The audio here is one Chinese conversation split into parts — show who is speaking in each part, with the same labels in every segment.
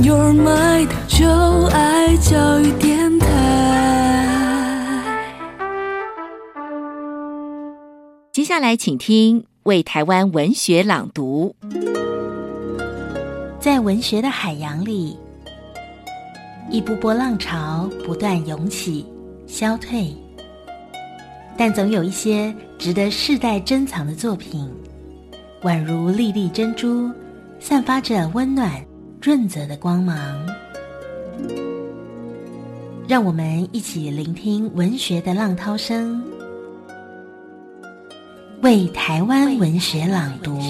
Speaker 1: your mind， 就爱教育电台。
Speaker 2: 接下来请听为台湾文学朗读。
Speaker 3: 在文学的海洋里，一波波浪潮不断涌起消退，但总有一些值得世代珍藏的作品，宛如粒粒珍珠，散发着温暖润泽的光芒。让我们一起聆听文学的浪涛声，为台湾文学朗读。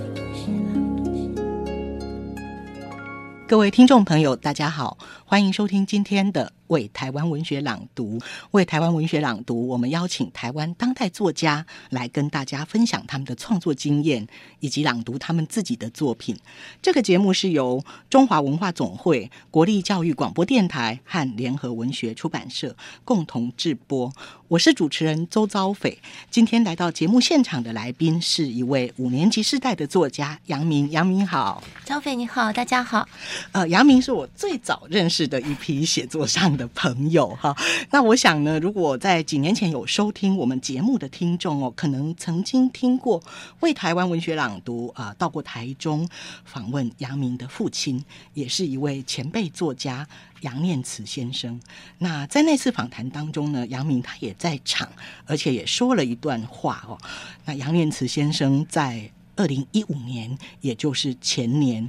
Speaker 4: 各位听众朋友大家好，欢迎收听今天的为台湾文学朗读。为台湾文学朗读，我们邀请台湾当代作家来跟大家分享他们的创作经验，以及朗读他们自己的作品。这个节目是由中华文化总会、国立教育广播电台和联合文学出版社共同制播。我是主持人周遭斐。今天来到节目现场的来宾是一位5年级世代的作家杨明。杨明好。
Speaker 3: 遭斐你好，大家好。
Speaker 4: 杨明是我最早认识的一批写作上的朋友哈。那我想呢，如果在几年前有收听我们节目的听众可能曾经听过为台湾文学朗读到过台中访问杨明的父亲，也是一位前辈作家杨念慈先生。那在那次访谈当中呢，杨明他也在场，而且也说了一段话那杨念慈先生在2015年，也就是前年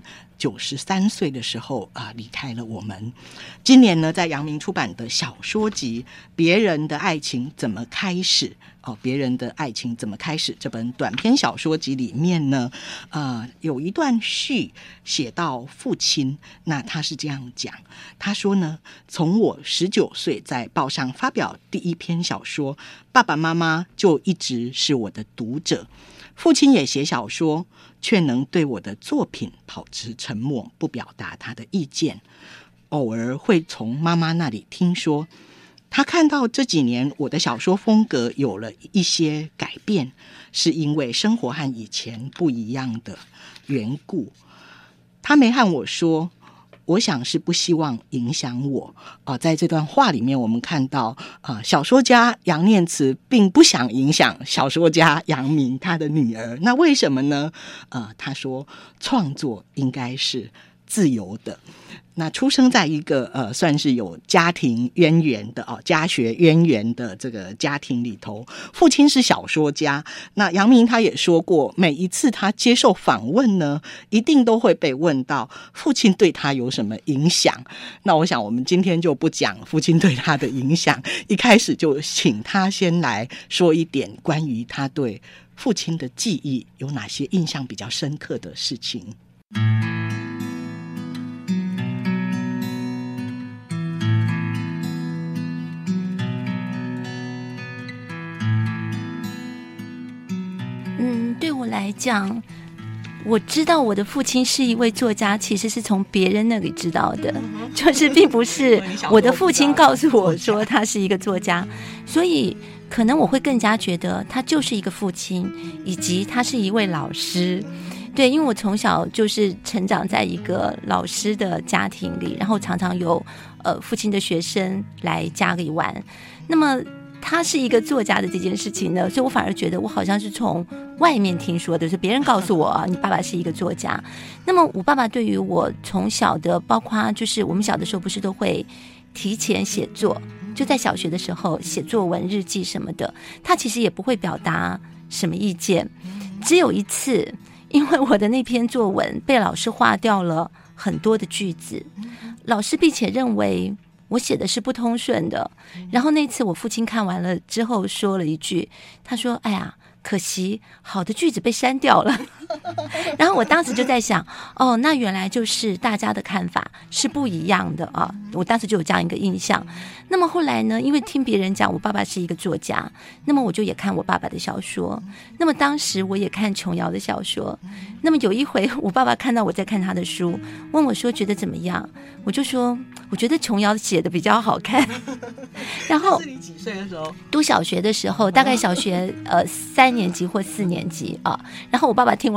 Speaker 4: 93岁的时候离开了我们。今年呢，在杨明出版的小说集《别人的爱情怎么开始》别人的爱情怎么开始这本短篇小说集里面呢，有一段序写到父亲。那他是这样讲，他说呢，从我19岁在报上发表第一篇小说，爸爸妈妈就一直是我的读者。父亲也写小说，却能对我的作品保持沉默，不表达他的意见。偶尔会从妈妈那里听说，他看到这几年我的小说风格有了一些改变，是因为生活和以前不一样的缘故。他没和我说，我想是不希望影响我在这段话里面我们看到小说家杨念慈并不想影响小说家杨明他的女儿。那为什么呢？他说创作应该是自由的。那出生在一个算是有家庭渊源的家学渊源的这个家庭里头，父亲是小说家。那杨明他也说过，每一次他接受访问呢，一定都会被问到父亲对他有什么影响。那我想我们今天就不讲父亲对他的影响，一开始就请他先来说一点关于他对父亲的记忆，有哪些印象比较深刻的事情。
Speaker 3: 对我来讲，我知道我的父亲是一位作家，其实是从别人那里知道的，就是并不是我的父亲告诉我说他是一个作家，所以可能我会更加觉得他就是一个父亲，以及他是一位老师。对，因为我从小就是成长在一个老师的家庭里，然后常常有父亲的学生来家里玩。那么他是一个作家的这件事情呢，所以我反而觉得我好像是从外面听说的，是别人告诉我你爸爸是一个作家。那么我爸爸对于我从小的，包括就是我们小的时候不是都会提前写作，就在小学的时候写作文日记什么的，他其实也不会表达什么意见。只有一次，因为我的那篇作文被老师划掉了很多的句子，老师并且认为我写的是不通顺的。然后那次我父亲看完了之后说了一句，他说哎呀，可惜好的句子被删掉了。然后我当时就在想，哦，那原来就是大家的看法是不一样的啊！我当时就有这样一个印象。那么后来呢，因为听别人讲我爸爸是一个作家，那么我就也看我爸爸的小说。那么当时我也看琼瑶的小说。那么有一回我爸爸看到我在看他的书，问我说觉得怎么样？我就说我觉得琼瑶写的比较好看。然后
Speaker 4: 是你几岁的时候？
Speaker 3: 读小学的时候，大概小学3年级或4年级啊。然后我爸爸听完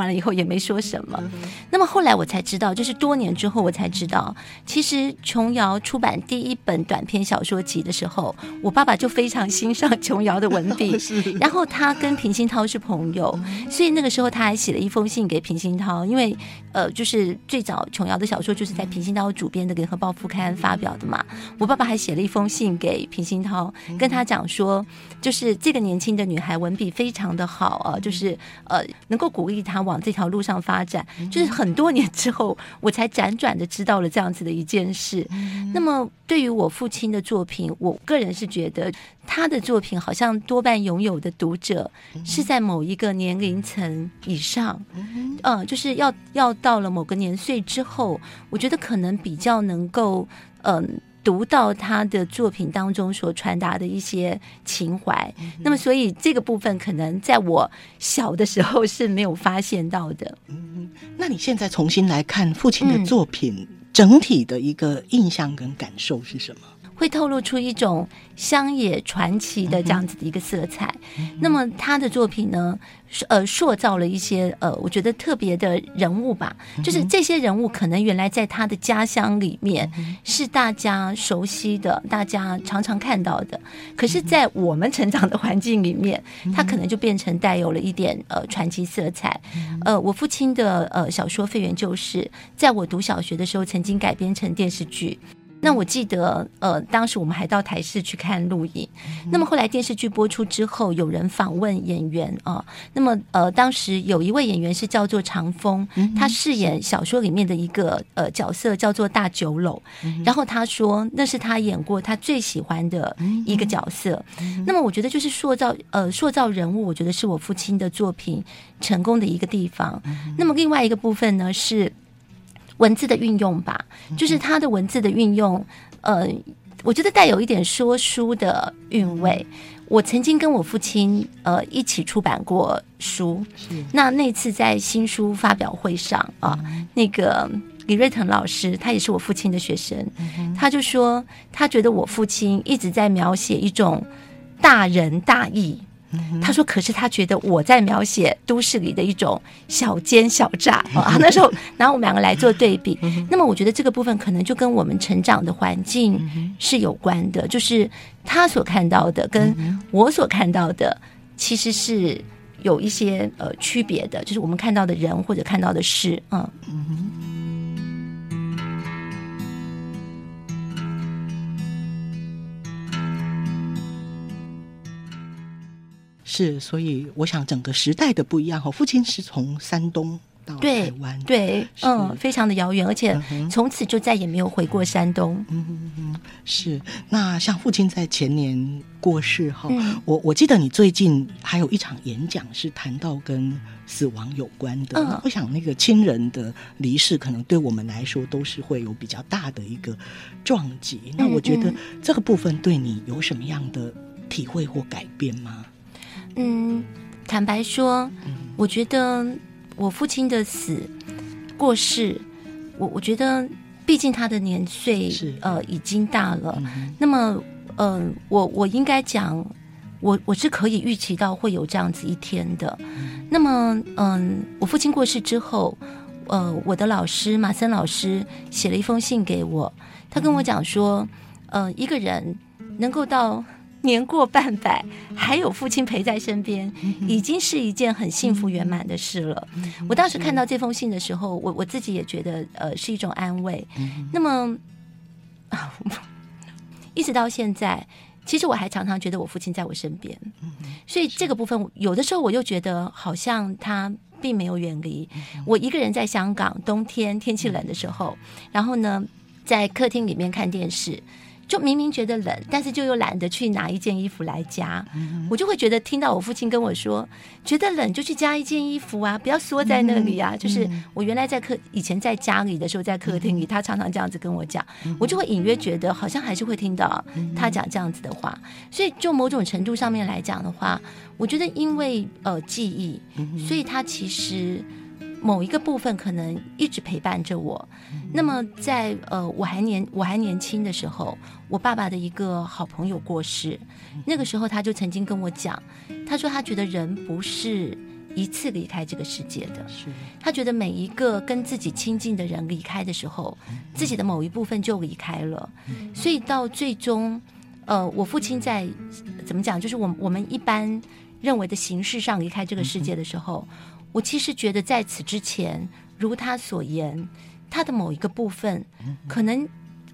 Speaker 3: 完了以后也没说什么。那么后来我才知道，就是多年之后我才知道，其实琼瑶出版第一本短篇小说集的时候，我爸爸就非常欣赏琼瑶的文笔然后他跟平鑫涛是朋友，所以那个时候他还写了一封信给平鑫涛，因为就是最早琼瑶的小说就是在平鑫涛主编的《联合报》副刊发表的嘛。我爸爸还写了一封信给平鑫涛，跟他讲说，就是这个年轻的女孩文笔非常的好啊，就是能够鼓励她往这条路上发展。就是很多年之后，我才辗转的知道了这样子的一件事。那么对于我父亲的作品，我个人是觉得他的作品好像多半拥有的读者是在某一个年龄层以上，就是要到了某个年岁之后，我觉得可能比较能够读到他的作品当中所传达的一些情怀。那么所以这个部分可能在我小的时候是没有发现到的。
Speaker 4: 那你现在重新来看父亲的作品，整体的一个印象跟感受是什么？
Speaker 3: 会透露出一种乡野传奇的这样子的一个色彩。那么他的作品呢，塑造了一些我觉得特别的人物吧，就是这些人物可能原来在他的家乡里面是大家熟悉的，大家常常看到的，可是在我们成长的环境里面，他可能就变成带有了一点传奇色彩。我父亲的小说《废园旧事》在我读小学的时候曾经改编成电视剧。那我记得当时我们还到台视去看录影。那么后来电视剧播出之后，有人访问演员啊，那么当时有一位演员是叫做长风，他饰演小说里面的一个角色叫做大九楼，然后他说那是他演过他最喜欢的一个角色。那么我觉得就是塑造人物，我觉得是我父亲的作品成功的一个地方。那么另外一个部分呢是文字的运用吧，就是他的文字的运用，我觉得带有一点说书的韵味。我曾经跟我父亲一起出版过书，那次在新书发表会上啊，那个李瑞腾老师，他也是我父亲的学生，他就说他觉得我父亲一直在描写一种大仁大义。他说可是他觉得我在描写都市里的一种小奸小诈啊，那时候拿我们两个来做对比。那么我觉得这个部分可能就跟我们成长的环境是有关的，就是他所看到的跟我所看到的其实是有一些区别的，就是我们看到的人或者看到的事。
Speaker 4: 是，所以我想整个时代的不一样。父亲是从山东到台湾，
Speaker 3: 对，非常的遥远，而且从此就再也没有回过山东。
Speaker 4: 是。那像父亲在前年过世哈，我记得你最近还有一场演讲是谈到跟死亡有关的。我想那个亲人的离世，可能对我们来说都是会有比较大的一个撞击。那我觉得这个部分对你有什么样的体会或改变吗？
Speaker 3: 坦白说，我觉得我父亲的过世，我觉得毕竟他的年岁已经大了，那么我应该讲，我是可以预期到会有这样子一天的。那么我父亲过世之后，我的老师马森老师写了一封信给我，他跟我讲说，一个人能够到年过半百还有父亲陪在身边，已经是一件很幸福圆满的事了。我当时看到这封信的时候，我自己也觉得是一种安慰。那么一直到现在，其实我还常常觉得我父亲在我身边，所以这个部分有的时候我又觉得好像他并没有远离我。一个人在香港冬天天气冷的时候，然后呢在客厅里面看电视，就明明觉得冷，但是就又懒得去拿一件衣服来加，我就会觉得听到我父亲跟我说，觉得冷就去加一件衣服啊，不要缩在那里啊。就是我原来以前在家里的时候，在客厅里，他常常这样子跟我讲，我就会隐约觉得好像还是会听到他讲这样子的话。所以就某种程度上面来讲的话，我觉得因为记忆，所以他其实某一个部分可能一直陪伴着我。那么在我还年轻的时候，我爸爸的一个好朋友过世，那个时候他就曾经跟我讲，他说他觉得人不是一次离开这个世界的。
Speaker 4: 是，
Speaker 3: 他觉得每一个跟自己亲近的人离开的时候，自己的某一部分就离开了，所以到最终我父亲在怎么讲，就是我们一般认为的形式上离开这个世界的时候，我其实觉得在此之前，如他所言，他的某一个部分可能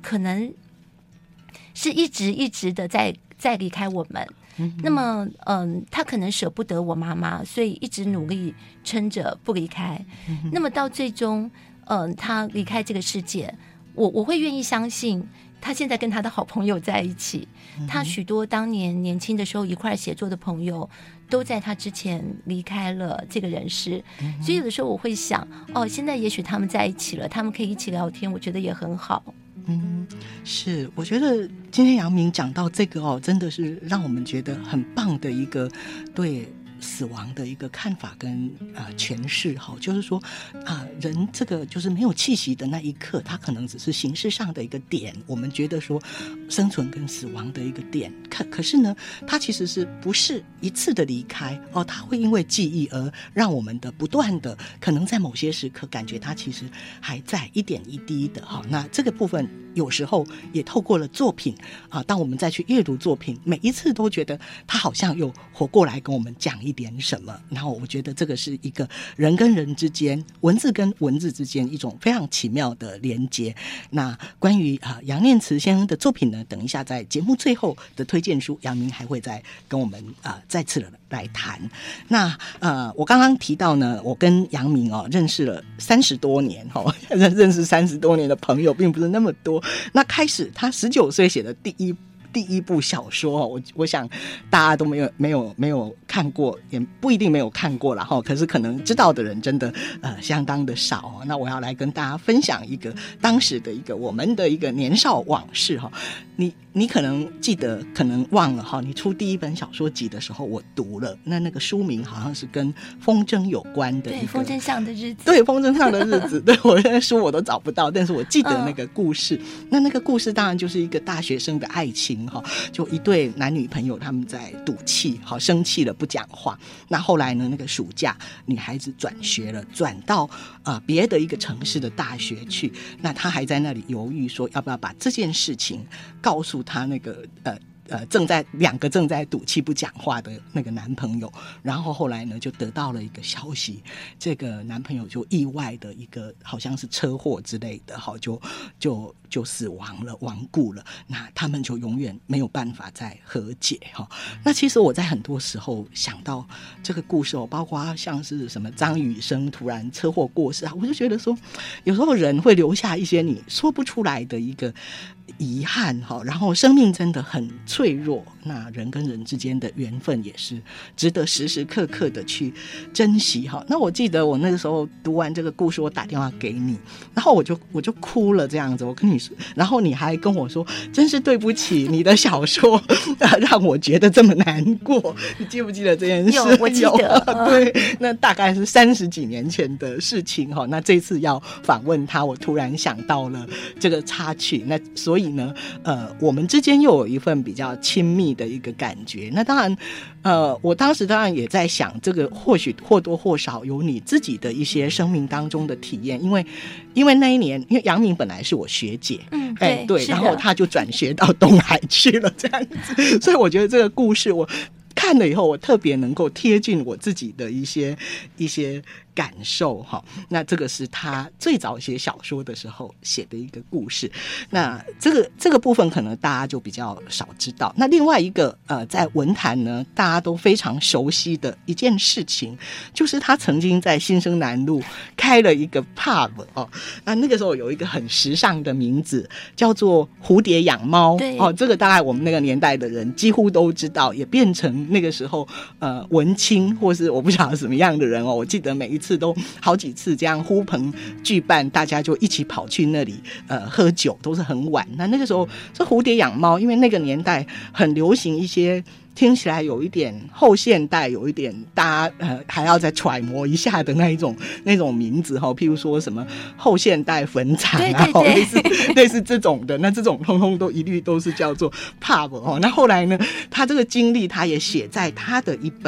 Speaker 3: 是一直的在离开我们。那么他可能舍不得我妈妈，所以一直努力撑着不离开。那么到最终他离开这个世界，我会愿意相信他现在跟他的好朋友在一起，他许多当年年轻的时候一块写作的朋友都在他之前离开了这个人世。所以有的时候我会想，现在也许他们在一起了，他们可以一起聊天，我觉得也很好。
Speaker 4: 是，我觉得今天阳明讲到这个真的是让我们觉得很棒的一个对死亡的一个看法跟诠释就是说人这个就是没有气息的那一刻，它可能只是形式上的一个点，我们觉得说生存跟死亡的一个点，可是呢，它其实是不是一次的离开它会因为记忆而让我们的不断的可能在某些时刻感觉它其实还在一点一滴的那这个部分有时候也透过了作品当我们再去阅读作品，每一次都觉得它好像又活过来跟我们讲一点什么。然后我觉得这个是一个人跟人之间，文字跟文字之间一种非常奇妙的连接。那关于杨念慈先生的作品呢，等一下在节目最后的推荐书，阳明还会再跟我们再次来谈。那我刚刚提到呢，我跟阳明认识了30多年认识30多年的朋友并不是那么多。那开始他19岁写的第一部小说我想大家都没有看过，也不一定没有看过啦可是可能知道的人真的相当的少那我要来跟大家分享一个当时的一个我们的一个年少往事你可能记得可能忘了你出第一本小说集的时候我读了，那个书名好像是跟风筝有关的一个，
Speaker 3: 对，风筝上的日子，
Speaker 4: 对，风筝上的日子对，我现在书我都找不到，但是我记得那个故事那个故事当然就是一个大学生的爱情就一对男女朋友他们在赌气生气了不讲话。那后来呢，那个暑假女孩子转学了，转到别的一个城市的大学去，那她还在那里犹豫说要不要把这件事情告诉她那个两个正在赌气不讲话的那个男朋友。然后后来呢就得到了一个消息，这个男朋友就意外的一个好像是车祸之类的就死亡了，亡故了。那他们就永远没有办法再和解那其实我在很多时候想到这个故事包括像是什么张雨生突然车祸过世我就觉得说有时候人会留下一些你说不出来的一个遗憾然后生命真的很脆弱，那人跟人之间的缘分也是值得时时刻刻的去珍惜那我记得我那个时候读完这个故事，我打电话给你，然后我就哭了这样子，我跟你说，然后你还跟我说真是对不起，你的小说让我觉得这么难过。你记不记得这件事？
Speaker 3: 有，我记得
Speaker 4: 对，那大概是30几年前的事情那这次要访问他，我突然想到了这个插曲，那所以呢我们之间又有一份比较亲密的一个感觉。那当然我当时当然也在想，这个或许或多或少有你自己的一些生命当中的体验，因为那一年因为阳明本来是我学姐对，然后他就转学到东海去了这样子，所以我觉得这个故事我看了以后，我特别能够贴近我自己的一些感受那这个是他最早写小说的时候写的一个故事。那这个部分可能大家就比较少知道。那另外一个在文坛呢大家都非常熟悉的一件事情，就是他曾经在新生南路开了一个 pub 那个时候有一个很时尚的名字叫做蝴蝶养猫这个大概我们那个年代的人几乎都知道，也变成那个时候文青或是我不晓得什么样的人我记得每一次都好几次这样呼朋聚伴，大家就一起跑去那里喝酒，都是很晚。那个时候这蝴蝶养猫，因为那个年代很流行一些听起来有一点后现代，有一点大家还要再揣摩一下的那种名字譬如说什么后现代坟场类似这种的，那这种通通都一律都是叫做 pub 那后来呢，他这个经历他也写在他的一本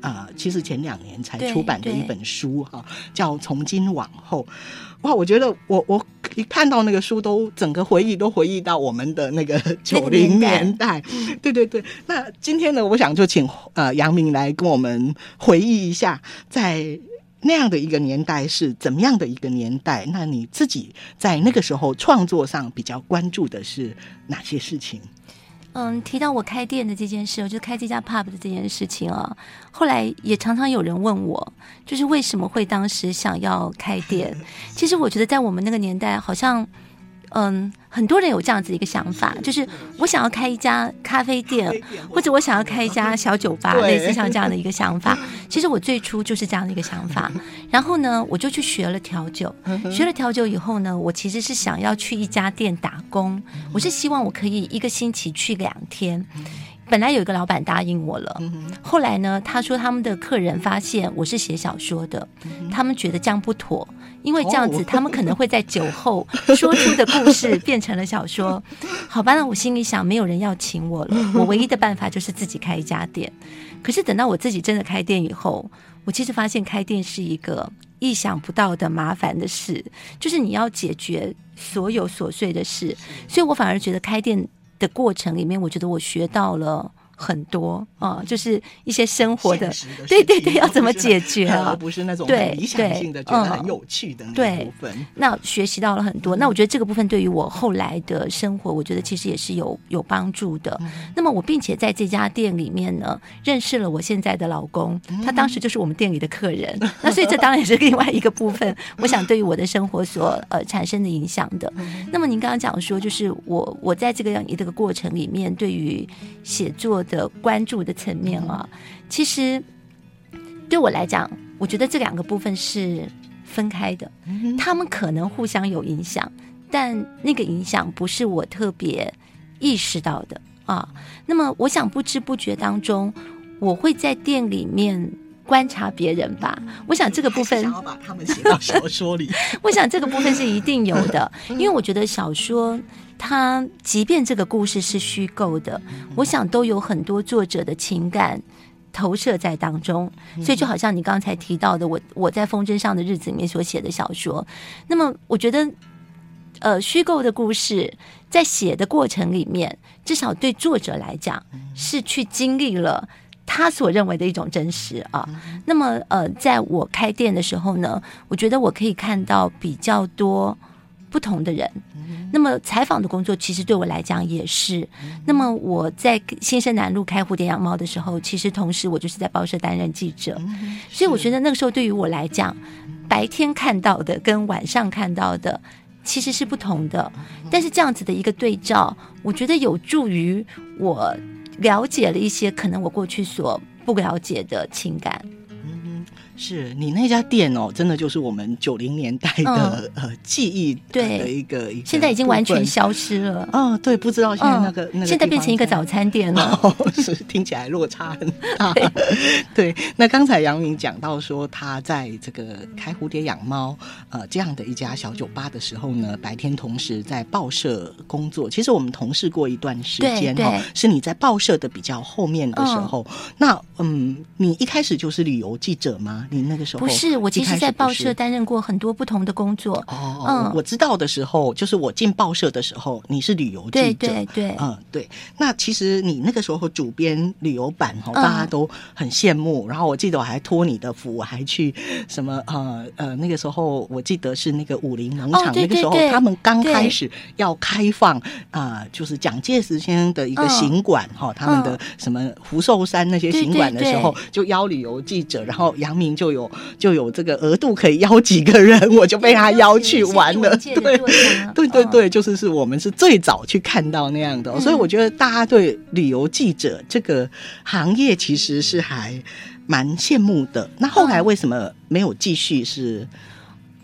Speaker 4: 其实前2年才
Speaker 3: 对
Speaker 4: 出版的一本书哈，叫《从今往后》。哇，我觉得我一看到那个书，都整个回忆到我们的那个90年代。对对对。那今天呢，我想就请杨明来跟我们回忆一下，在那样的一个年代是怎么样的一个年代？那你自己在那个时候创作上比较关注的是哪些事情？
Speaker 3: 提到我开店的这件事，就开这家 pub 的这件事情啊，后来也常常有人问我，就是为什么会当时想要开店？其实我觉得在我们那个年代，好像很多人有这样子一个想法，就是我想要开一家咖啡店，或者我想要开一家小酒吧，类似像这样的一个想法。其实我最初就是这样的一个想法，然后呢，我就去学了调酒。学了调酒以后呢，我其实是想要去一家店打工，我是希望我可以1个星期去2天。本来有一个老板答应我了，后来呢，他说他们的客人发现我是写小说的，他们觉得这样不妥，因为这样子他们可能会在酒后说出的故事变成了小说。好吧，那我心里想，没有人要请我了，我唯一的办法就是自己开一家店。可是等到我自己真的开店以后，我其实发现开店是一个意想不到的麻烦的事，就是你要解决所有琐碎的事，所以我反而觉得开店的过程里面，我觉得我学到了很多就是一些生活的，对对对，要怎么解决啊？
Speaker 4: 而不是那种理想性的，觉得很有趣的那部分。
Speaker 3: 那学习到了很多。那我觉得这个部分对于我后来的生活，我觉得其实也是有帮助的。那么我并且在这家店里面呢，认识了我现在的老公，他当时就是我们店里的客人。那所以这当然也是另外一个部分，我想对于我的生活所产生的影响的。那么您刚刚讲说，就是我在这个样一个过程里面，对于写作的关注的层面啊，其实对我来讲，我觉得这2个部分是分开的，他们可能互相有影响，但那个影响不是我特别意识到的啊。那么我想不知不觉当中，我会在店里面观察别人吧。我想这个部分
Speaker 4: 想要把他们写到小说里
Speaker 3: 我想这个部分是一定有的，因为我觉得小说它即便这个故事是虚构的，我想都有很多作者的情感投射在当中。所以就好像你刚才提到的，我在风筝上的日子里面所写的小说，那么我觉得虚构的故事在写的过程里面，至少对作者来讲是去经历了他所认为的一种真实啊。那么在我开店的时候呢，我觉得我可以看到比较多不同的人。那么采访的工作其实对我来讲也是。那么我在新生南路开蝴蝶养猫的时候，其实同时我就是在报社担任记者。所以我觉得那个时候对于我来讲，白天看到的跟晚上看到的其实是不同的。但是这样子的一个对照，我觉得有助于我了解了一些可能我过去所不了解的情感。
Speaker 4: 是你那家店真的就是我们90年代的记忆的一个
Speaker 3: 现在已经完全消失了。
Speaker 4: 对，不知道现在那个
Speaker 3: 现在变成一个早餐店了。
Speaker 4: 是听起来落差很大。对，那刚才杨明讲到说他在这个开蝴蝶养猫这样的一家小酒吧的时候呢，白天同时在报社工作。其实我们同事过一段时间是你在报社的比较后面的时候。那你一开始就是旅游记者吗？你那个时候
Speaker 3: 不是，我其实在报社担任过很多不同的工作。
Speaker 4: 我知道的时候，就是我进报社的时候，你是旅游记者。
Speaker 3: 对，
Speaker 4: 对。那其实你那个时候主编旅游版大家都很羡慕。然后我记得我还托你的福，我还去什么那个时候我记得是那个武林农场，那个时候他们刚开始要开放就是蒋介石先生的一个行馆他们的什么福寿山那些行馆的时候，就邀旅游记者，然后杨明就有这个额度可以邀几个人，我就被他邀去玩了。对，就是我们是最早去看到那样的。所以我觉得大家对旅游记者这个行业其实是还蛮羡慕的。那后来为什么没有继续？是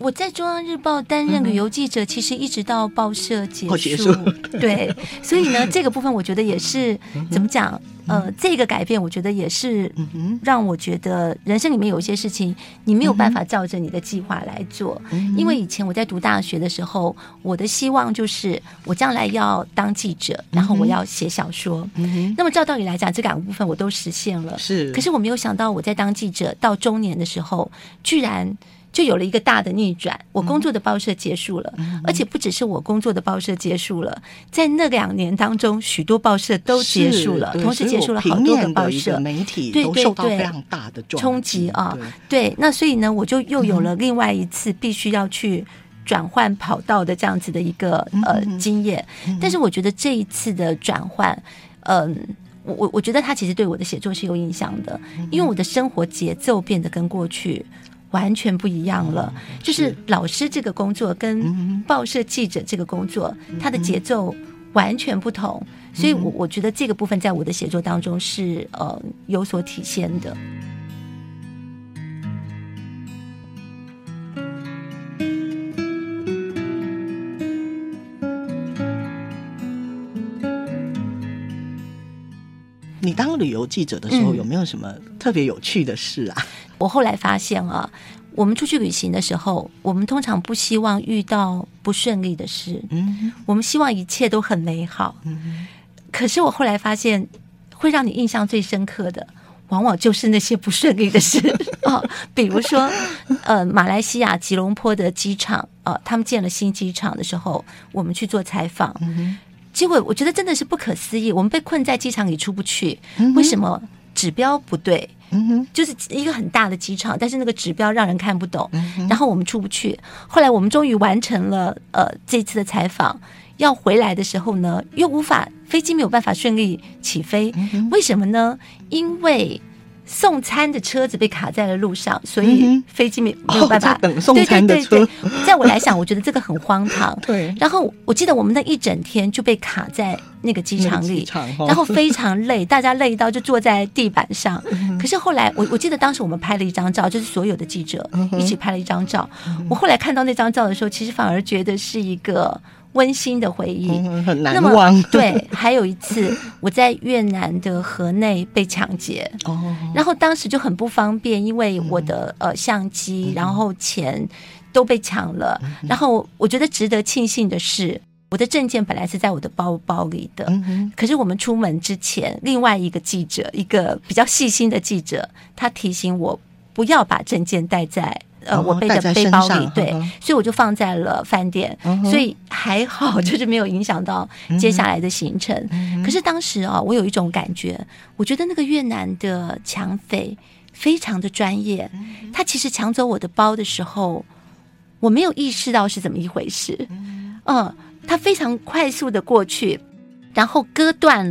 Speaker 3: 我在中央日报担任旅游记者，其实一直到报社结束，对，所以呢，这个部分我觉得也是怎么讲？这个改变，我觉得也是让我觉得人生里面有一些事情，你没有办法照着你的计划来做。因为以前我在读大学的时候，我的希望就是我将来要当记者，然后我要写小说。那么照道理来讲，这两个部分我都实现了。
Speaker 4: 是，
Speaker 3: 可是我没有想到，我在当记者到中年的时候，居然就有了一个大的逆转，我工作的报社结束了，而且不只是我工作的报社结束了，在那2年当中，许多报社都结束了，同时结束了好多个报社，
Speaker 4: 媒体都受到非常大的
Speaker 3: 冲击啊。对，那所以呢，我就又有了另外一次必须要去转换跑道的这样子的一个经验。但是我觉得这一次的转换，我觉得它其实对我的写作是有影响的，因为我的生活节奏变得跟过去完全不一样了，就是老师这个工作跟报社记者这个工作，它的节奏完全不同，所以我觉得这个部分在我的写作当中是有所体现的。
Speaker 4: 你当旅游记者的时候，有没有什么特别有趣的事啊？
Speaker 3: 我后来发现啊，我们出去旅行的时候，我们通常不希望遇到不顺利的事，我们希望一切都很美好。可是我后来发现，会让你印象最深刻的，往往就是那些不顺利的事比如说马来西亚吉隆坡的机场他们建了新机场的时候，我们去做采访，结果我觉得真的是不可思议，我们被困在机场里出不去，为什么？指标不对，就是一个很大的机场，但是那个指标让人看不懂，然后我们出不去。后来我们终于完成了这次的采访，要回来的时候呢，又飞机没有办法顺利起飞，为什么呢？因为送餐的车子被卡在了路上，所以飞机没有办法
Speaker 4: 等送餐的车。
Speaker 3: 对，在我来讲，我觉得这个很荒唐。对。然后我记得我们那一整天就被卡在那个机场里，然后非常累，大家累到就坐在地板上。可是后来我记得当时我们拍了一张照，就是所有的记者一起拍了一张照。我后来看到那张照的时候，其实反而觉得是一个温馨的回忆，
Speaker 4: 很难忘。
Speaker 3: 对，还有一次我在越南的河内被抢劫，然后当时就很不方便，因为我的相机，然后钱都被抢了。然后我觉得值得庆幸的是，我的证件本来是在我的包包里的，可是我们出门之前，另外一个记者，一个比较细心的记者，他提醒我不要把证件带在我背的背包里，对，所以我就放在了饭店，所以还好，就是没有影响到接下来的行程。可是当时我有一种感觉，我觉得那个越南的抢匪非常的专业，他其实抢走我的包的时候，我没有意识到是怎么一回事，他非常快速的过去，然后割断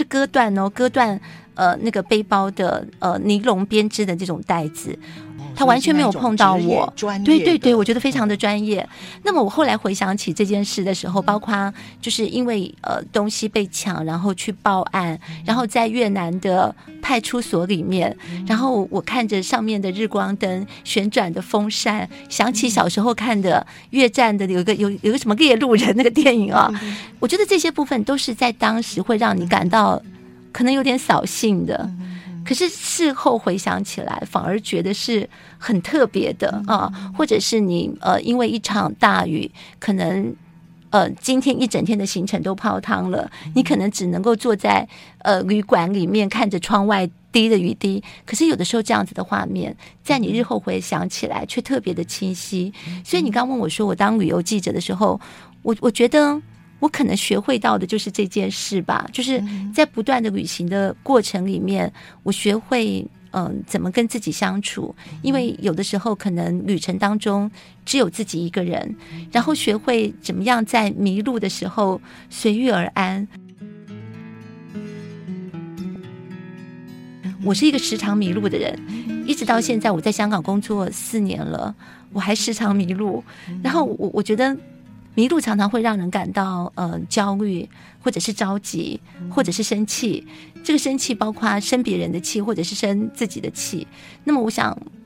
Speaker 3: 那个背包的尼龙编织的这种带子，他完全没有碰到我。对，我觉得非常的专业。那么我后来回想起这件事的时候，包括就是因为东西被抢，然后去报案，然后在越南的派出所里面，然后我看着上面的日光灯、旋转的风扇，想起小时候看的越战的有一个什么猎鹿人那个电影啊，我觉得这些部分都是在当时会让你感到可能有点扫兴的。可是事后回想起来，反而觉得是很特别的或者是你因为一场大雨，可能今天一整天的行程都泡汤了，你可能只能够坐在旅馆里面看着窗外滴的雨滴，可是有的时候这样子的画面，在你日后回想起来却特别的清晰。所以你刚问我说我当旅游记者的时候，我觉得我可能学会到的就是这件事吧，就是在不断的旅行的过程里面，我学会怎么跟自己相处，因为有的时候可能旅程当中只有自己一个人，然后学会怎么样在迷路的时候随遇而安。我是一个时常迷路的人，一直到现在我在香港工作4年了，我还时常迷路。然后我觉得迷路常常会让人感到焦虑，或者是着急，或者是生气。这个生气包括生别人的气，或者是生自己的气。那么我想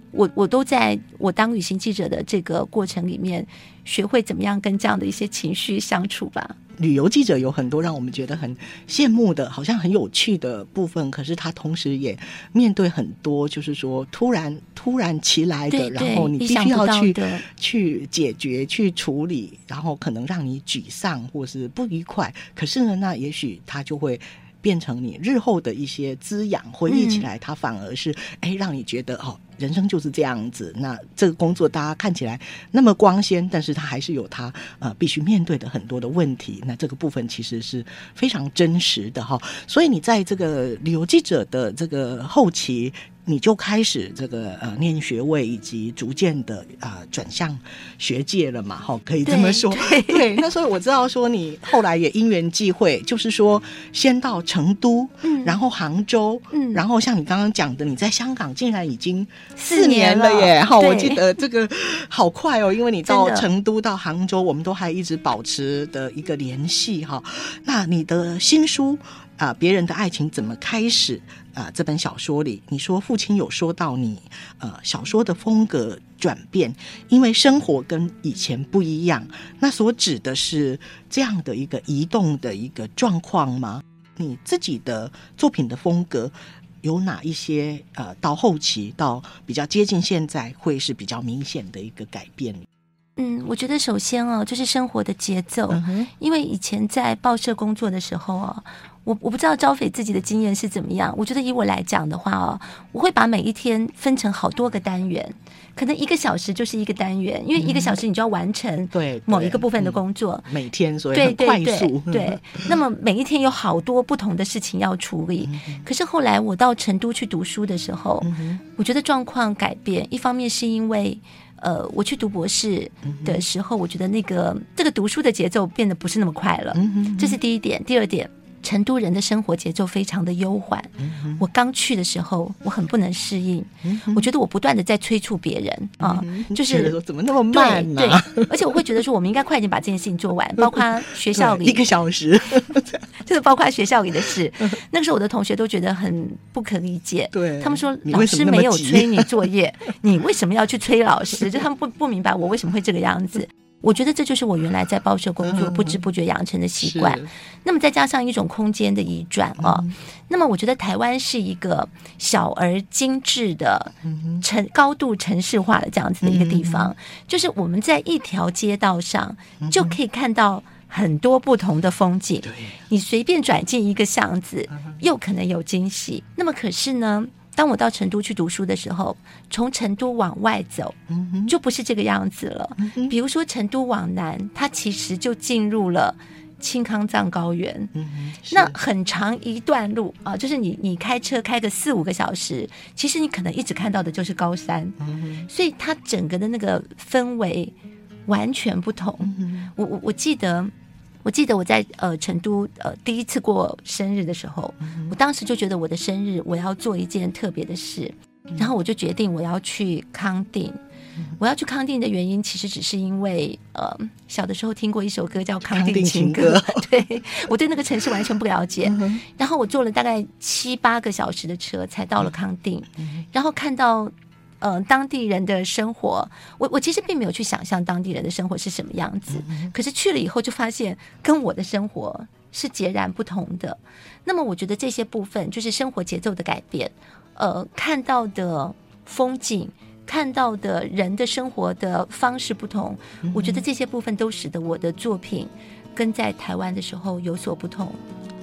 Speaker 3: 我都在我当旅行记者的这个过程里面，学会怎么样跟这样的一些情绪相处吧。
Speaker 4: 旅游记者有很多让我们觉得很羡慕的，好像很有趣的部分，可是他同时也面对很多就是说突然其来的，然后你必须要去解决、去处理，然后可能让你沮丧或是不愉快，可是呢，那也许他就会变成你日后的一些滋养，回忆起来它反而是让你觉得人生就是这样子。那这个工作大家看起来那么光鲜，但是它还是有它必须面对的很多的问题。那这个部分其实是非常真实的哈。所以你在这个旅游记者的这个后期，你就开始这个念学位，以及逐渐的转向学界了嘛，可以这么说。对，那所以我知道说你后来也因缘际会，就是说先到成都，然后杭州，然后像你刚刚讲的，你在香港竟然已经4年了耶！我记得这个好快哦，因为你到成都到杭州，我们都还一直保持的一个联系哈。那你的新书别人的爱情怎么开始这本小说里，你说父亲有说到你小说的风格转变，因为生活跟以前不一样，那所指的是这样的一个移动的一个状况吗？你自己的作品的风格有哪一些到后期到比较接近现在会是比较明显的一个改变？
Speaker 3: 我觉得首先就是生活的节奏，因为以前在报社工作的时候我不知道招斐自己的经验是怎么样。我觉得以我来讲的话我会把每一天分成好多个单元，可能1个小时就是一个单元，因为1个小时你就要完成某一个部分的工作，
Speaker 4: 每天所以很快速。
Speaker 3: 对，那么每一天有好多不同的事情要处理。可是后来我到成都去读书的时候，我觉得状况改变，一方面是因为我去读博士的时候，我觉得这个读书的节奏变得不是那么快了，这是第一点。第二点，成都人的生活节奏非常的悠缓，我刚去的时候我很不能适应，我觉得我不断的在催促别人就是
Speaker 4: 说怎么那么慢呢？
Speaker 3: 对，而且我会觉得说我们应该快点把这件事情做完，包括学校里
Speaker 4: 1个小时
Speaker 3: 就是包括学校里的事。那个时候我的同学都觉得很不可理解，
Speaker 4: 对，
Speaker 3: 他们说老师没有催你作业你为什么要去催老师？就他们不明白我为什么会这个样子。我觉得这就是我原来在报社工作不知不觉养成的习惯。那么再加上一种空间的移转那么我觉得台湾是一个小而精致的高度城市化的这样子的一个地方，就是我们在一条街道上就可以看到很多不同的风景，你随便转进一个巷子又可能有惊喜。那么可是呢，当我到成都去读书的时候，从成都往外走就不是这个样子了。比如说成都往南，它其实就进入了青康藏高原，那很长一段路就是你开车开个4-5个小时，其实你可能一直看到的就是高山，所以它整个的那个氛围完全不同。我记得我在成都第一次过生日的时候，我当时就觉得我的生日我要做一件特别的事，然后我就决定我要去康定。我要去康定的原因其实只是因为小的时候听过一首歌叫《康定情歌》，对，我对那个城市完全不了解，然后我坐了大概7-8个小时的车才到了康定，然后看到当地人的生活，我其实并没有去想象当地人的生活是什么样子，可是去了以后就发现跟我的生活是截然不同的。那么我觉得这些部分就是生活节奏的改变，看到的风景，看到的人的生活的方式不同，我觉得这些部分都使得我的作品跟在台湾的时候有所不同。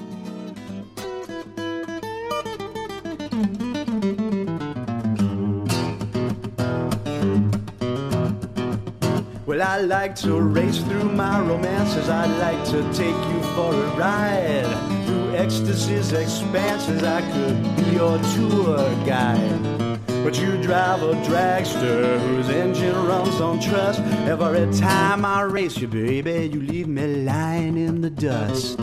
Speaker 5: Well, I like to race through my romances. I'd like to take you for a ride through ecstasy's expanses. I could be your tour guide, but you drive a dragster whose engine runs on trust. Every time I race you, baby, you leave me lying in the dust.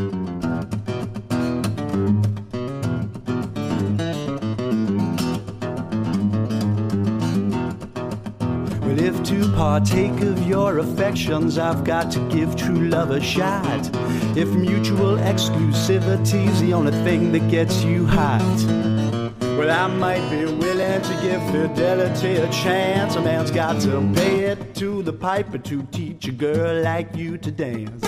Speaker 5: If to partake of your affections, I've got to give true love a shot. If mutual exclusivity's the only thing that gets you hot, Well, I might be willing to give fidelity a chance. A man's got to pay it to the piper to teach a girl like you to dance.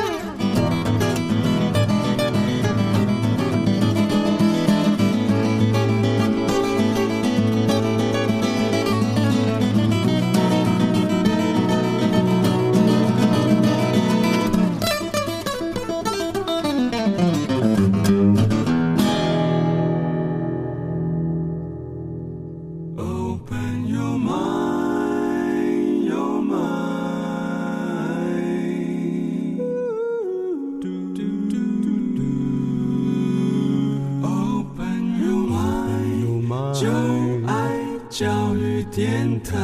Speaker 1: 电台。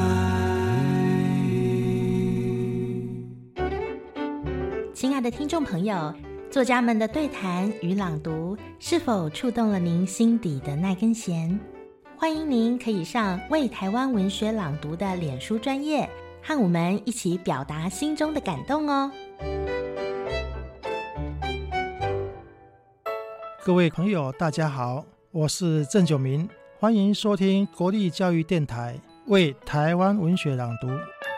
Speaker 6: 亲爱的听众朋友，作家们的对谈与朗读是否触动了您心底的那根弦？欢迎您可以上为台湾文学朗读的脸书专页，和我们一起表达心中的感动哦。
Speaker 7: 各位朋友大家好，我是郑九明，欢迎收听国立教育电台为台湾文学朗读。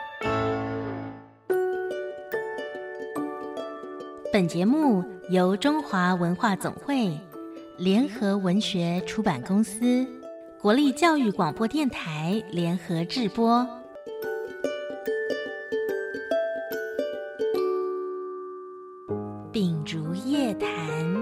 Speaker 6: 本节目由中华文化总会、联合文学出版公司、国立教育广播电台联合制播。秉烛夜谈。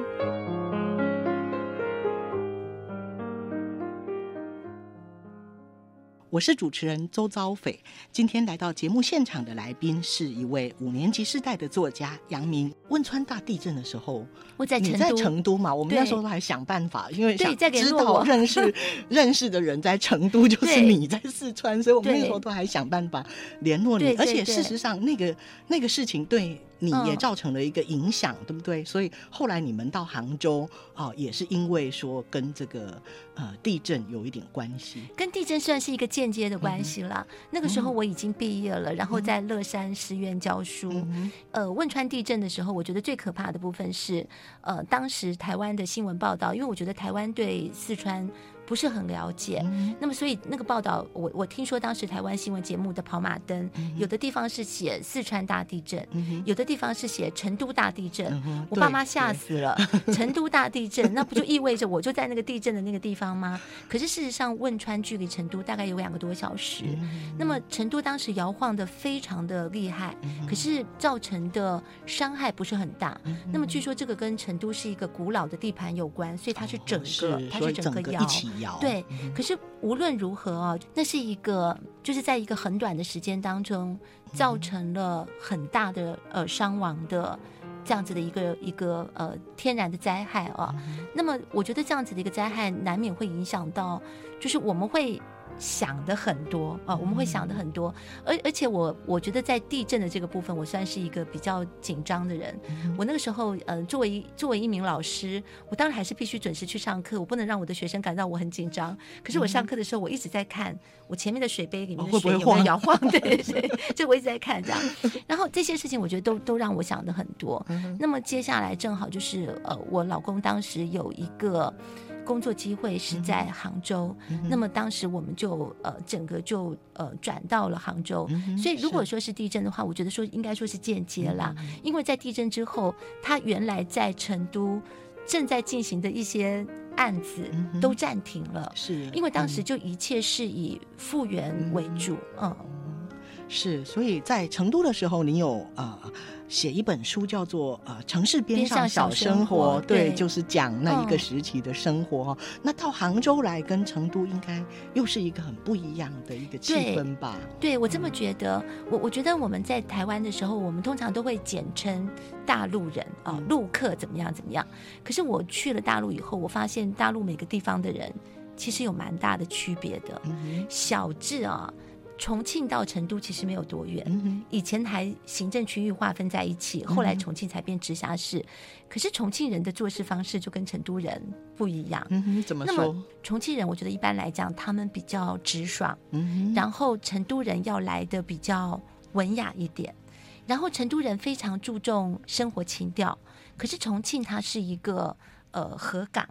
Speaker 4: 我是主持人周遭斐，今天来到节目现场的来宾是一位5年级世代的作家杨明。汶川大地震的时候，
Speaker 3: 我在成都，
Speaker 4: 你在成都嘛？我们那时候还想办法，因为想知道认识的人在成都，就是你在四川，所以我们那时候都还想办法联络你。而且事实上，那个事情对你也造成了一个影响，对不对？所以后来你们到杭州也是因为说跟这个地震有一点关系，
Speaker 3: 跟地震算是一个间接的关系啦。那个时候我已经毕业了，然后在乐山师院教书。汶川地震的时候，我觉得最可怕的部分是当时台湾的新闻报道，因为我觉得台湾对四川不是很了解，那么所以那个报道，我听说当时台湾新闻节目的跑马灯，有的地方是写四川大地震，有的地方是写成都大地震，我爸妈吓死了。成都大地震，那不就意味着我就在那个地震的那个地方吗？可是事实上，汶川距离成都大概有2个多小时。那么成都当时摇晃的非常的厉害，可是造成的伤害不是很大。那么据说这个跟成都是一个古老的地盘有关，所以它是整个摇。对，可是无论如何那是一个就是在一个很短的时间当中造成了很大的伤亡的这样子的一个天然的灾害那么我觉得这样子的一个灾害难免会影响到，就是我们会想的很多我们会想的很多，而且我觉得在地震的这个部分，我算是一个比较紧张的人。我那个时候作为一名老师，我当然还是必须准时去上课，我不能让我的学生感到我很紧张。可是我上课的时候，我一直在看我前面的水杯里面的水有没有摇晃，对，就我一直在看这样。然后这些事情我觉得都让我想的很多。那么接下来正好就是我老公当时有一个工作机会是在杭州，那么当时我们就整个就转到了杭州。所以如果说是地震的话，我觉得说应该说是间接啦，因为在地震之后，他原来在成都正在进行的一些案子都暂停了，是因为当时就一切是以复原为主。
Speaker 4: 是，所以在成都的时候，你有写一本书叫做城市边上小生活，对，就是讲那一个时期的生活。那到杭州来跟成都应该又是一个很不一样的一个气氛吧？对，
Speaker 3: 我这么觉得。我觉得我们在台湾的时候，我们通常都会简称大陆人陆客怎么样怎么样。可是我去了大陆以后，我发现大陆每个地方的人其实有蛮大的区别的。小至重庆到成都其实没有多远，以前还行政区域划分在一起，后来重庆才变直辖市。可是重庆人的做事方式就跟成都人不一样。
Speaker 4: 怎么说？
Speaker 3: 那么重庆人我觉得一般来讲他们比较直爽，然后成都人要来的比较文雅一点，然后成都人非常注重生活情调，可是重庆它是一个河港，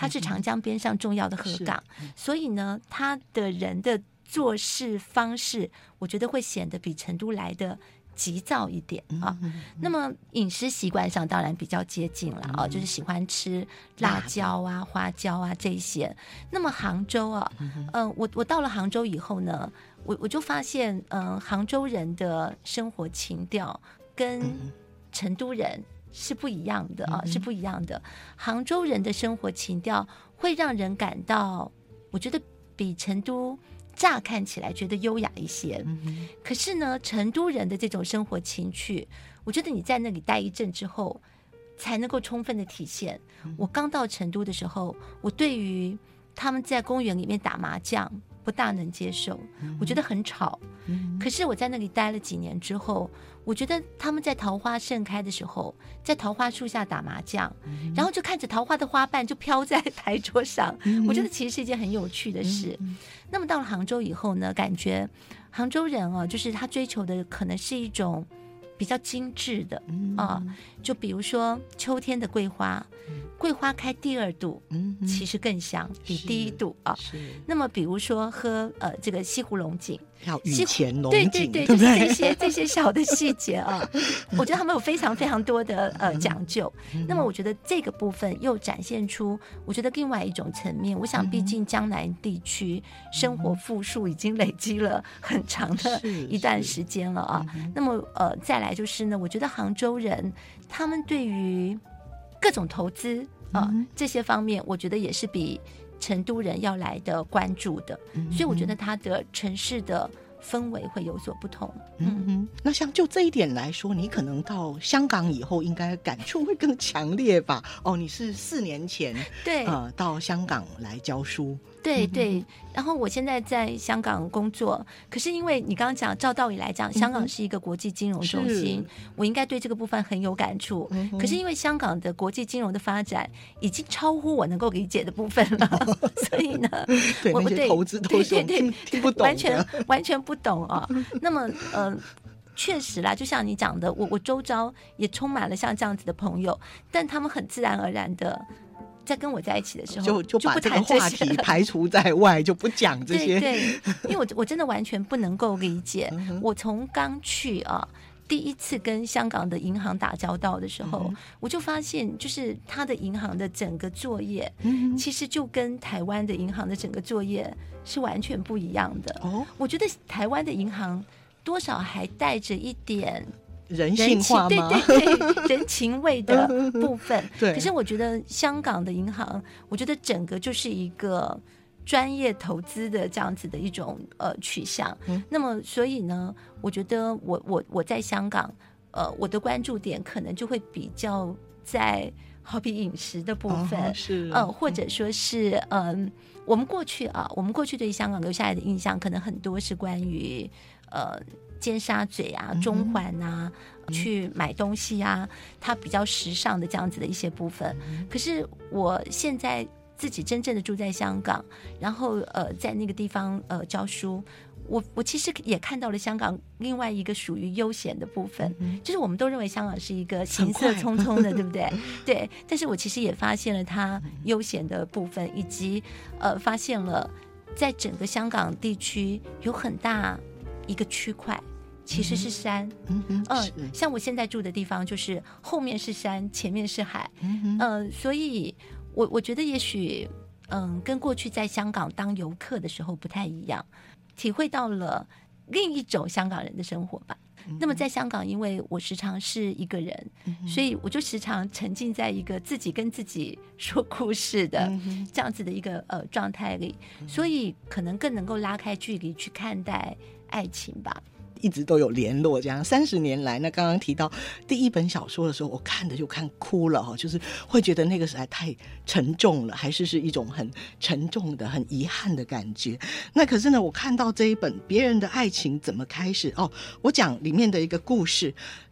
Speaker 3: 它是长江边上重要的河港，所以呢，它的人的做事方式，我觉得会显得比成都来的急躁一点啊。那么饮食习惯上当然比较接近了啊，就是喜欢吃辣椒啊、花椒啊这些。那么杭州啊，我到了杭州以后呢，我就发现，杭州人的生活情调跟成都人是不一样的啊，是不一样的。杭州人的生活情调会让人感到，我觉得比成都乍看起来觉得优雅一些，可是呢，成都人的这种生活情趣，我觉得你在那里待一阵之后，才能够充分的体现。我刚到成都的时候，我对于他们在公园里面打麻将不大能接受，我觉得很吵。可是我在那里待了几年之后，我觉得他们在桃花盛开的时候，在桃花树下打麻将，然后就看着桃花的花瓣就飘在牌桌上，我觉得其实是一件很有趣的事。那么到了杭州以后呢，感觉杭州人啊，就是他追求的可能是一种比较精致的啊，就比如说秋天的桂花，桂花开第2度，其实更香，比第1度啊。那么比如说喝这个西湖龙井，
Speaker 4: 要雨前龙井，
Speaker 3: 对，就是这些小的细节啊，我觉得他们有非常非常多的讲究。那么我觉得这个部分又展现出，我觉得另外一种层面。我想，毕竟江南地区生活富庶已经累积了很长的一段时间了啊。那么再来就是呢，我觉得杭州人他们对于各种投资这些方面，我觉得也是比成都人要来的关注的，所以我觉得它的城市的氛围会有所不同。
Speaker 4: 那像就这一点来说，你可能到香港以后应该感触会更强烈吧？哦，你是4年前
Speaker 3: 对
Speaker 4: 到香港来教书。
Speaker 3: 对，然后我现在在香港工作，可是因为你刚刚讲，照道理来讲，香港是一个国际金融中心，我应该对这个部分很有感触。可是因为香港的国际金融的发展已经超乎我能够理解的部分了，所以呢，
Speaker 4: 对那些投资都是听不懂的，
Speaker 3: 完全不懂啊。那么确实啦，就像你讲的，我周遭也充满了像这样子的朋友，但他们很自然而然的在跟我在一起的时候
Speaker 4: 就把这个话题排除在外，就不讲这些。
Speaker 3: 对，因为我真的完全不能够理解。我从刚去第一次跟香港的银行打交道的时候，我就发现，就是他的银行的整个作业，其实就跟台湾的银行的整个作业是完全不一样的。我觉得台湾的银行多少还带着一点
Speaker 4: 人性化吗？
Speaker 3: 对，人情味的部分。
Speaker 4: 对。
Speaker 3: 可是我觉得香港的银行，我觉得整个就是一个专业投资的这样子的一种取向。那么所以呢，我觉得我在香港，我的关注点可能就会比较在好比饮食的部分，或者说是我们过去对于香港留下来的印象，可能很多是关于尖沙咀啊、中环啊，去买东西啊，它比较时尚的这样子的一些部分。可是我现在自己真正的住在香港，然后在那个地方教书，我其实也看到了香港另外一个属于悠闲的部分，就是我们都认为香港是一个行色匆匆的，对不对？对，但是我其实也发现了它悠闲的部分，以及发现了在整个香港地区有很大一个区块其实是山。像我现在住的地方，就是后面是山，前面是海。所以我觉得也许跟过去在香港当游客的时候不太一样，体会到了另一种香港人的生活吧。那么在香港，因为我时常是一个人，所以我就时常沉浸在一个自己跟自己说故事的这样子的一个状态里，所以可能更能够拉开距离去看待爱情吧。
Speaker 4: 一直都有联络，这样30年来，那刚刚提到第一本小说的时候，我看的就看哭了，就是会觉得那个实在太沉重了，还是一种很沉重的、很遗憾的感觉。那可是呢，我看到这一本《别人的爱情怎么开始》我讲里面的一个故事，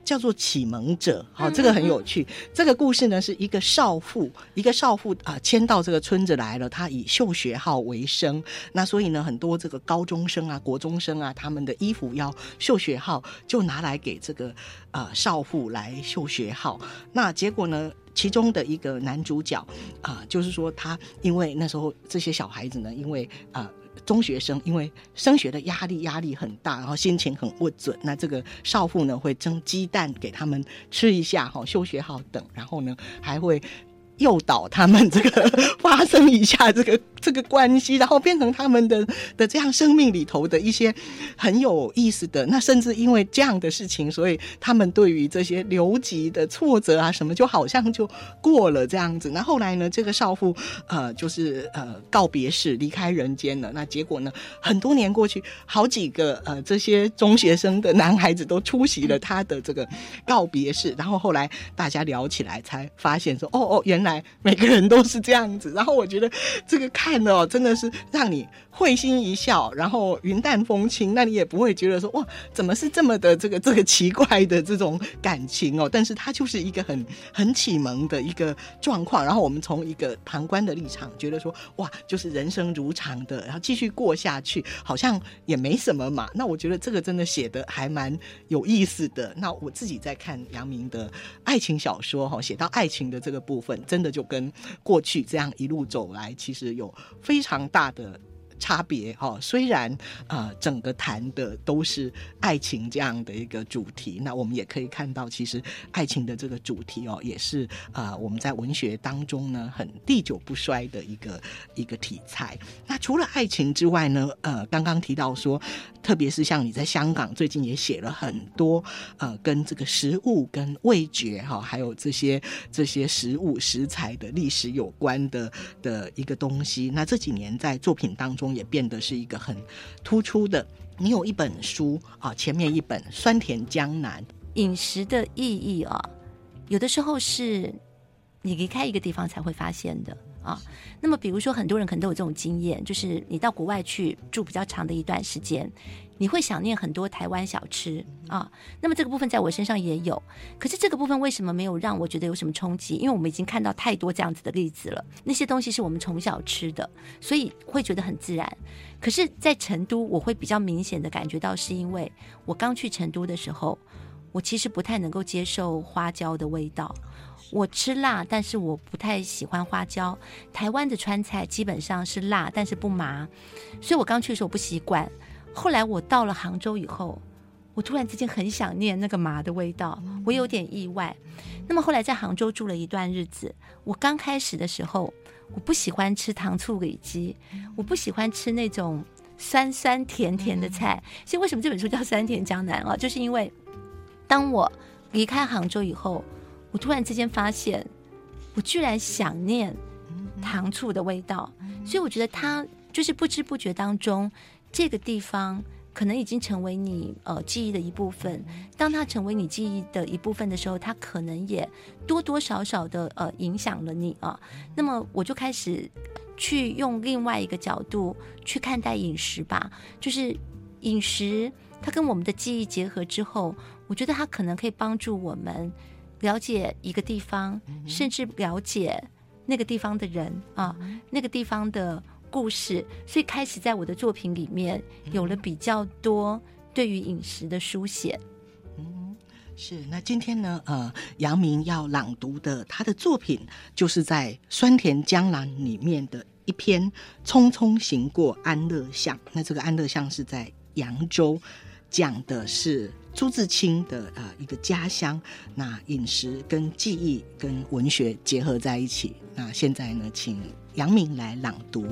Speaker 4: 叫做启蒙者。好，这个很有趣。这个故事呢是一个少妇迁到这个村子来了，她以绣学号为生。那所以呢，很多这个高中生啊、国中生啊，他们的衣服要绣学号，就拿来给这个少妇来绣学号。那结果呢，其中的一个男主角就是说他因为那时候这些小孩子呢，因为中学生因为升学的压力很大，然后心情很不准，那这个少妇呢会蒸鸡蛋给他们吃一下，绣学号等，然后呢还会诱导他们这个发生一下这个关系，然后变成他们的这样生命里头的一些很有意思的。那甚至因为这样的事情，所以他们对于这些留级的挫折啊什么，就好像就过了这样子。那后来呢，这个少妇就是告别式离开人间了。那结果呢，很多年过去，好几个这些中学生的男孩子都出席了他的这个告别式，然后后来大家聊起来才发现说，原来每个人都是这样子。然后我觉得这个看了真的是让你会心一笑，然后云淡风轻，那你也不会觉得说哇怎么是这么的这个奇怪的这种感情但是它就是一个很启蒙的一个状况。然后我们从一个旁观的立场觉得说哇就是人生如常的，然后继续过下去，好像也没什么嘛。那我觉得这个真的写得还蛮有意思的。那我自己在看阳明的爱情小说写到爱情的这个部分，真的就跟过去这样一路走来其实有非常大的差别虽然整个谈的都是爱情这样的一个主题，那我们也可以看到其实爱情的这个主题也是我们在文学当中呢很历久不衰的一个题材。那除了爱情之外呢刚刚提到说特别是像你在香港最近也写了很多跟这个食物跟味觉还有这些食物食材的历史有关的一个东西，那这几年在作品当中也变得是一个很突出的。你有一本书前面一本《酸甜江南》，
Speaker 3: 饮食的意义有的时候是你离开一个地方才会发现的那么比如说很多人可能都有这种经验，就是你到国外去住比较长的一段时间，你会想念很多台湾小吃那么这个部分在我身上也有，可是这个部分为什么没有让我觉得有什么冲击？因为我们已经看到太多这样子的例子了，那些东西是我们从小吃的，所以会觉得很自然。可是在成都我会比较明显的感觉到，是因为我刚去成都的时候，我其实不太能够接受花椒的味道，我吃辣，但是我不太喜欢花椒。台湾的川菜基本上是辣，但是不麻，所以我刚去的时候我不习惯。后来我到了杭州以后，我突然之间很想念那个麻的味道，我有点意外。那么后来在杭州住了一段日子，我刚开始的时候，我不喜欢吃糖醋里脊，我不喜欢吃那种酸酸甜甜的菜。所以为什么这本书叫《酸甜江南》就是因为当我离开杭州以后，我突然之间发现我居然想念糖醋的味道。所以我觉得它就是不知不觉当中，这个地方可能已经成为你记忆的一部分。当它成为你记忆的一部分的时候，它可能也多多少少的影响了你那么我就开始去用另外一个角度去看待饮食吧，就是饮食它跟我们的记忆结合之后，我觉得它可能可以帮助我们了解一个地方，甚至了解那个地方的人那个地方的故事。所以开始在我的作品里面有了比较多对于饮食的书写。
Speaker 4: 是，那今天呢阳明要朗读的他的作品就是在《酸甜江南》里面的一篇匆匆行过安乐巷。那这个安乐巷是在扬州，讲的是朱自清的一个家乡，那饮食跟记忆跟文学结合在一起。那现在呢，请阳明来朗读。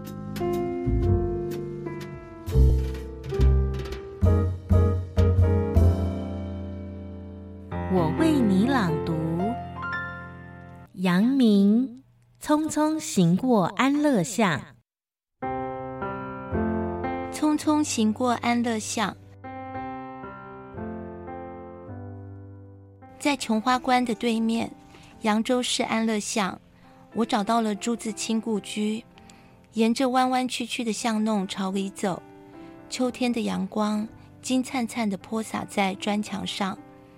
Speaker 6: 我为你朗读。阳明匆匆行过安乐巷。
Speaker 3: 匆匆行过安乐巷，在琼花关的对面，扬州市安乐巷，我找到了朱自清故居。沿着弯弯曲曲的巷弄朝里走，秋天的阳光金灿灿地泼洒在砖墙上，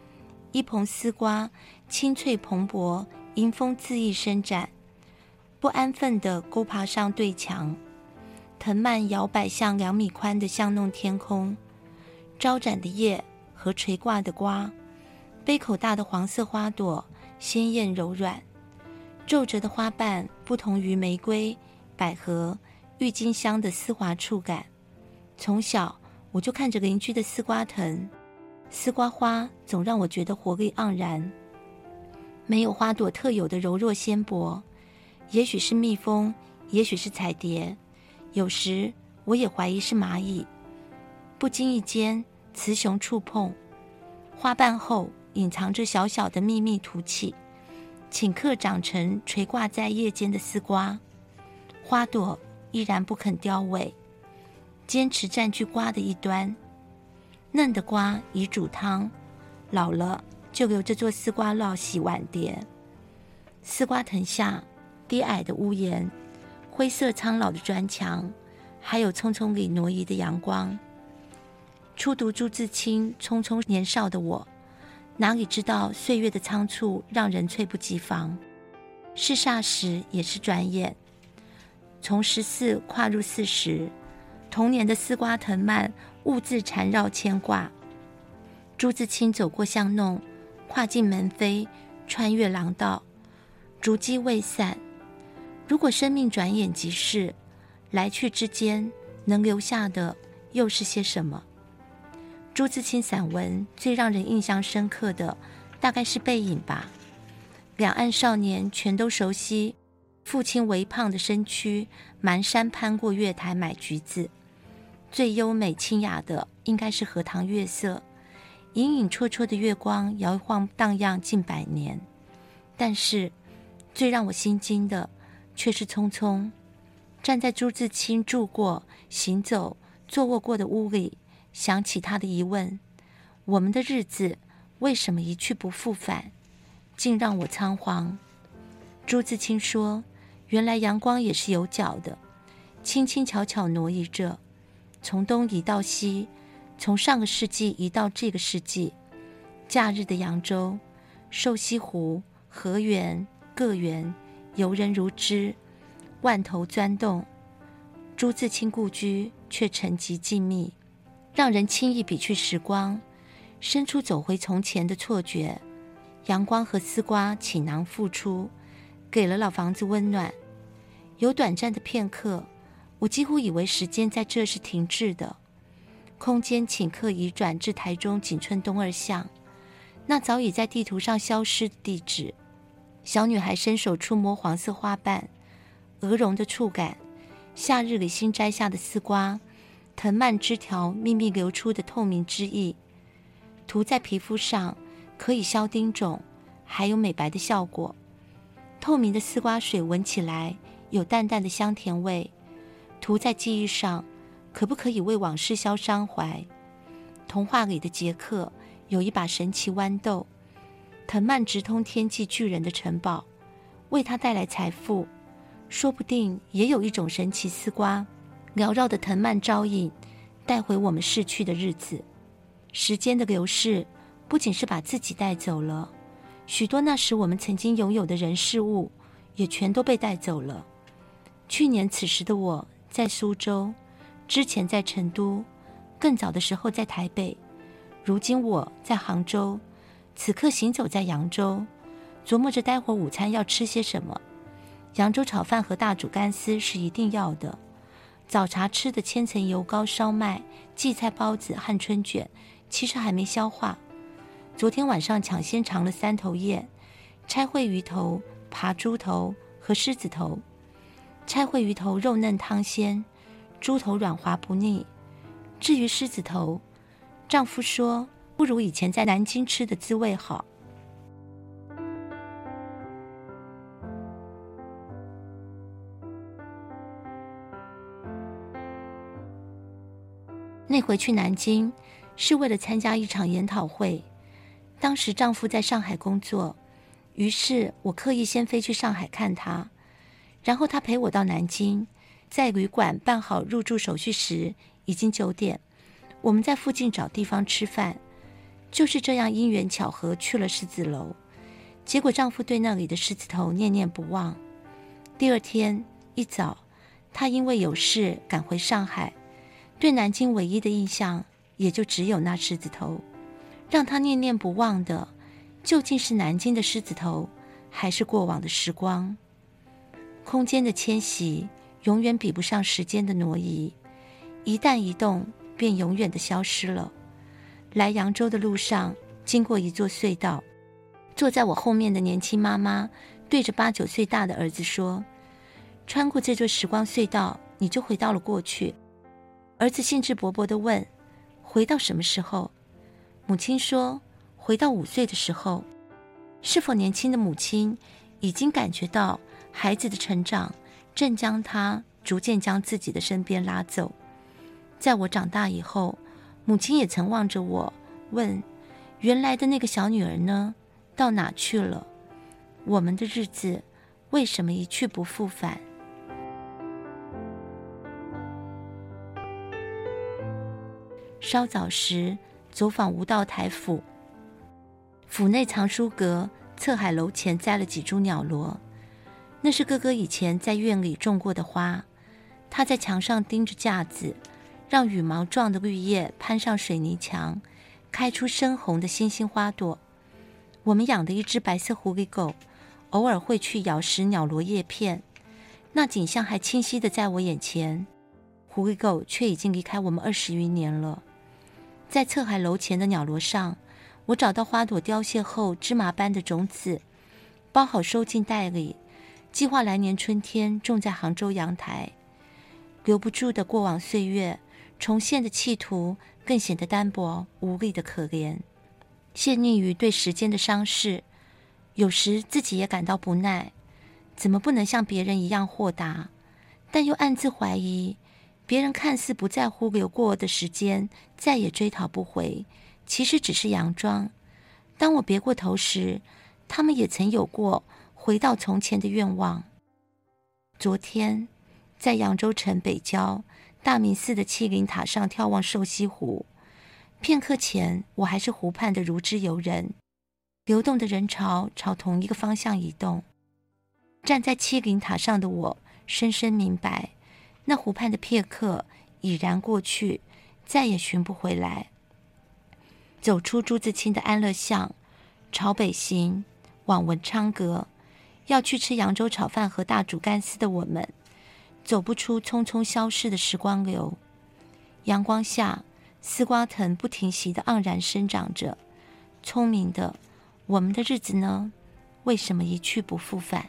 Speaker 3: 一棚丝瓜青翠蓬勃，迎风恣意伸展，不安分地勾爬上对墙，藤蔓摇摆向2米宽的巷弄天空，招展的叶和垂挂的瓜，杯口大的黄色花朵鲜艳柔软，皱褶的花瓣不同于玫瑰、百合、郁金香的丝滑触感。从小我就看着邻居的丝瓜藤，丝瓜花总让我觉得活力盎然，没有花朵特有的柔弱纤薄，也许是蜜蜂，也许是彩蝶，有时我也怀疑是蚂蚁。不经意间，雌雄触碰，花瓣后隐藏着小小的秘密凸起，顷刻长成垂挂在叶间的丝瓜。花朵依然不肯凋萎，坚持占据瓜的一端。嫩的瓜已煮汤，老了就留着做丝瓜烙洗碗碟。丝瓜藤下低矮的屋檐，灰色苍老的砖墙，还有匆匆里挪移的阳光。初读朱自清匆匆年少的我，哪里知道岁月的仓促让人猝不及防，是霎时也是转眼。从14跨入40，童年的丝瓜藤蔓兀自缠绕牵挂。朱自清走过巷弄，跨进门扉，穿越廊道，足迹未散。如果生命转眼即逝，来去之间能留下的又是些什么？朱自清散文最让人印象深刻的大概是《背影》吧。两岸少年全都熟悉父亲微胖的身躯蹒跚攀过月台买橘子，最优美清雅的应该是荷塘月色，隐隐绰绰的月光摇晃荡漾近100年。但是最让我心惊的却是匆匆站在朱自清住过、行走、坐卧过的屋里，想起他的疑问：我们的日子为什么一去不复返，竟让我仓皇。朱自清说，原来阳光也是有脚的，轻轻巧巧挪移着，从东移到西，从上个世纪移到这个世纪。假日的扬州、瘦西湖、河源、个园，游人如织，万头钻动。朱自清故居却沉寂静谧，让人轻易比去时光，生出走回从前的错觉。阳光和丝瓜倾囊复出，给了老房子温暖。有短暂的片刻，我几乎以为时间在这是停滞的，空间顷刻移转至台中景春东2巷，那早已在地图上消失的地址。小女孩伸手触摸黄色花瓣，鹅绒的触感，夏日里新摘下的丝瓜，藤蔓枝条秘密流出的透明汁液，涂在皮肤上可以消丁肿，还有美白的效果。透明的丝瓜水闻起来有淡淡的香甜味，涂在记忆上，可不可以为往事消伤怀？童话里的杰克有一把神奇豌豆，藤蔓直通天际巨人的城堡，为他带来财富。说不定也有一种神奇丝瓜，缭绕的藤蔓招引，带回我们逝去的日子。时间的流逝不仅是把自己带走了，许多那时我们曾经拥有的人事物也全都被带走了。去年此时的我在苏州，之前在成都，更早的时候在台北，如今我在杭州，此刻行走在扬州，琢磨着待会儿午餐要吃些什么。扬州炒饭和大煮干丝是一定要的，早茶吃的千层油糕、烧麦、荠菜包子和春卷其实还没消化。昨天晚上抢先尝了3头宴，拆烩鱼头、扒猪头和狮子头。拆烩鱼头肉嫩汤鲜，猪头软滑不腻。至于狮子头，丈夫说不如以前在南京吃的滋味好。那回去南京是为了参加一场研讨会，当时丈夫在上海工作，于是我刻意先飞去上海看他，然后他陪我到南京，在旅馆办好入住手续时已经9点，我们在附近找地方吃饭。 就是这样因缘巧合去了狮子楼，结果丈夫对那里的狮子头念念不忘。第二天一早，他因为有事赶回上海，对南京唯一的印象也就只有那狮子头。让他念念不忘的，究竟是南京的狮子头，还是过往的时光？空间的迁徙永远比不上时间的挪移，一旦移动便永远的消失了。来扬州的路上，经过一座隧道，坐在我后面的年轻妈妈对着8、9岁大的儿子说，穿过这座时光隧道，你就回到了过去。儿子兴致勃勃地问，回到什么时候？母亲说，回到5岁的时候。是否年轻的母亲已经感觉到孩子的成长正将他逐渐将自己的身边拉走？在我长大以后，母亲也曾望着我问，原来的那个小女儿呢？到哪去了？我们的日子为什么一去不复返？稍早时走访吴道台府，府内藏书阁侧海楼前栽了几株鸟罗，那是哥哥以前在院里种过的花。他在墙上钉着架子，让羽毛状的绿叶攀上水泥墙，开出深红的星星花朵。我们养的一只白色狐狸狗偶尔会去咬食鸟罗叶片，那景象还清晰地在我眼前。狐狸狗却已经离开我们20余年了。在侧海楼前的鸟罗上，我找到花朵凋谢后芝麻般的种子，包好收进袋里，计划来年春天种在杭州阳台。留不住的过往岁月，重现的企图更显得单薄无力的可怜。陷溺于对时间的伤势，有时自己也感到不耐，怎么不能像别人一样豁达？但又暗自怀疑，别人看似不在乎流过的时间再也追讨不回，其实只是佯装。当我别过头时，他们也曾有过回到从前的愿望。昨天在扬州城北郊大明寺的七灵塔上眺望瘦西湖，片刻前我还是湖畔的如织游人，流动的人潮朝同一个方向移动。站在七灵塔上的我深深明白，那湖畔的片刻已然过去，再也寻不回来。走出朱自清的安乐巷，朝北行，往文昌阁，要去吃扬州炒饭和大煮干丝的我们，走不出匆匆消逝的时光流。阳光下，丝瓜藤不停息地盎然生长着。聪明的，我们的日子呢？为什么一去不复返？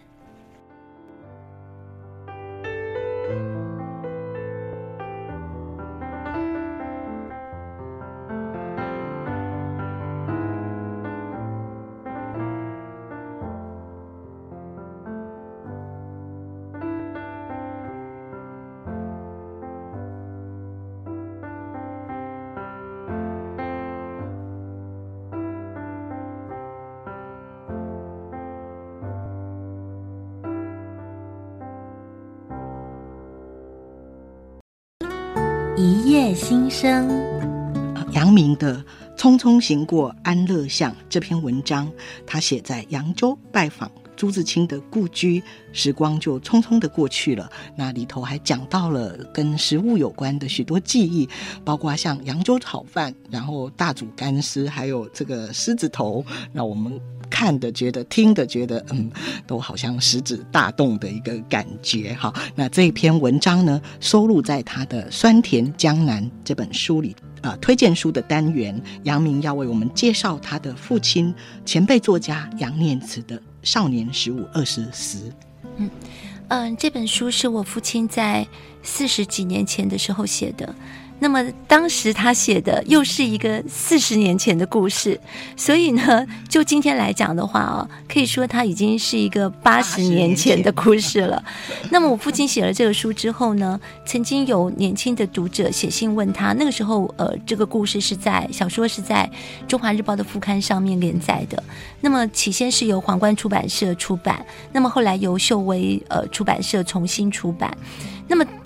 Speaker 6: 一夜新生。
Speaker 4: 杨明的《匆匆行过安乐巷》这篇文章，他写在扬州拜访朱自清的故居，时光就匆匆的过去了。那里头还讲到了跟食物有关的许多记忆，包括像扬州炒饭，然后大煮干丝，还有这个狮子头，让我们看的觉得听的觉得都好像食指大动的一个感觉。好，那这一篇文章呢，收录在他的《酸甜江南》这本书里推荐书的单元。杨明要为我们介绍他的父亲前辈作家杨念慈的《少年时务20时》。
Speaker 3: 这本书是我父亲在40几年前的时候写的，那么当时他写的又是一个40年前的故事，所以呢，就今天来讲的话可以说他已经是一个80年前的故事了。那么我父亲写了这个书之后呢，曾经有年轻的读者写信问他，那个时候这个故事小说是在中华日报的副刊上面连载的。那么起先是由皇冠出版社出版，那么后来由秀威出版社重新出版。那么